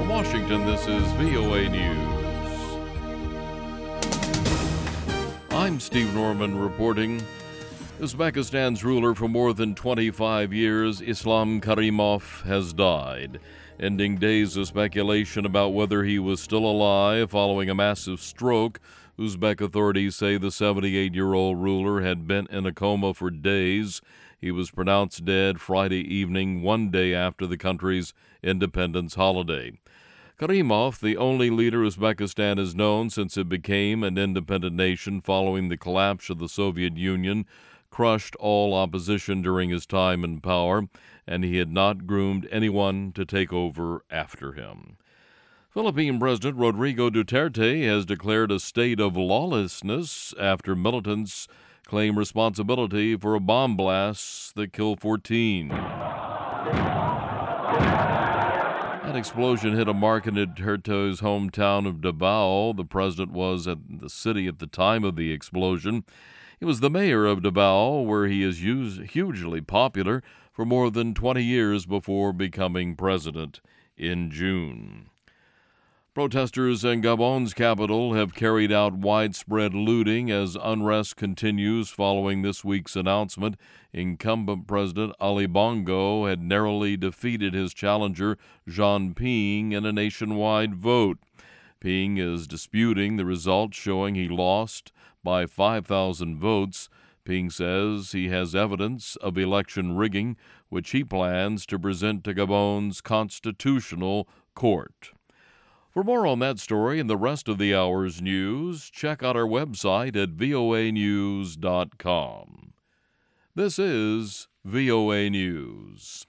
Washington, this is VOA News. I'm Steve Norman reporting. Uzbekistan's ruler for more than 25 years, Islam Karimov, has died, ending days of speculation about whether he was still alive following a massive stroke. Uzbek authorities say the 78-year-old ruler had been in a coma for days. He was pronounced dead Friday evening, one day after the country's independence holiday. Karimov, the only leader Uzbekistan has known since it became an independent nation following the collapse of the Soviet Union, crushed all opposition during his time in power, and he had not groomed anyone to take over after him. Philippine President Rodrigo Duterte has declared a state of lawlessness after militants claim responsibility for a bomb blast that killed 14. That explosion hit a market in Duterte's hometown of Davao. The president was at the city at the time of the explosion. He was the mayor of Davao, where he is hugely popular for more than 20 years before becoming president in June. Protesters in Gabon's capital have carried out widespread looting as unrest continues following this week's announcement. Incumbent President Ali Bongo had narrowly defeated his challenger Jean Ping in a nationwide vote. Ping is disputing the results, showing he lost by 5,000 votes. Ping says he has evidence of election rigging, which he plans to present to Gabon's constitutional court. For more on that story and the rest of the hour's news, check out our website at voanews.com. This is VOA News.